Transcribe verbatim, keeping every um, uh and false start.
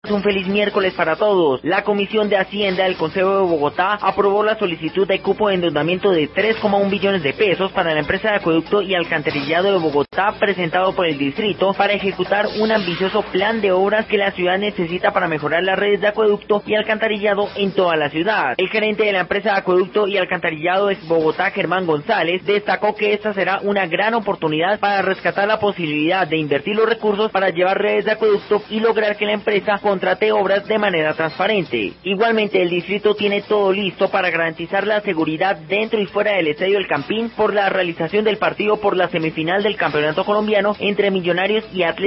Un feliz miércoles para todos. La Comisión de Hacienda del Consejo de Bogotá aprobó la solicitud de cupo de endeudamiento de tres coma uno billones de pesos para la empresa de acueducto y alcantarillado de Bogotá presentado por el distrito para ejecutar un ambicioso plan de obras que la ciudad necesita para mejorar las redes de acueducto y alcantarillado en toda la ciudad. El gerente de la empresa de acueducto y alcantarillado de Bogotá, Germán González, destacó que esta será una gran oportunidad para rescatar la posibilidad de invertir los recursos para llevar redes de acueducto y lograr que la empresa contrate obras de manera transparente. Igualmente, el distrito tiene todo listo para garantizar la seguridad dentro y fuera del estadio El Campín por la realización del partido por la semifinal del campeonato colombiano entre Millonarios y Atlético